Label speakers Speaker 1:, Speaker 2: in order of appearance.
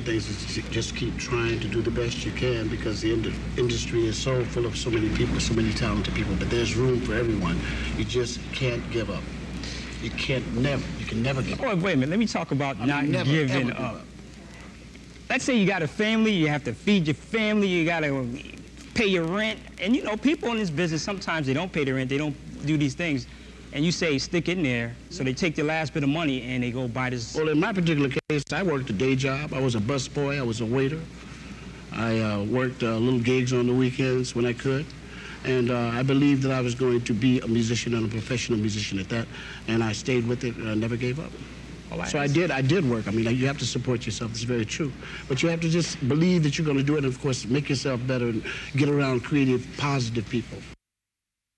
Speaker 1: things is to just keep trying to do the best you can, because the industry is so full of so many people, so many talented people, but there's room for everyone. You just can't give up. You can never give up.
Speaker 2: Oh, wait a minute, let me talk about not giving up. Let's say you got a family, you have to feed your family, you got to pay your rent, and you know, people in this business, sometimes they don't pay their rent, they don't do these things, and you say stick in there, so they take their last bit of money and they go buy this.
Speaker 1: Well, in my particular case, I worked a day job. I was a busboy, I was a waiter. I worked little gigs on the weekends when I could. And I believed that I was going to be a musician and a professional musician at that, and I stayed with it and I never gave up. So I did work. I mean, you have to support yourself, it's very true. But you have to just believe that you're going to do it, and of course, make yourself better and get around creative, positive people.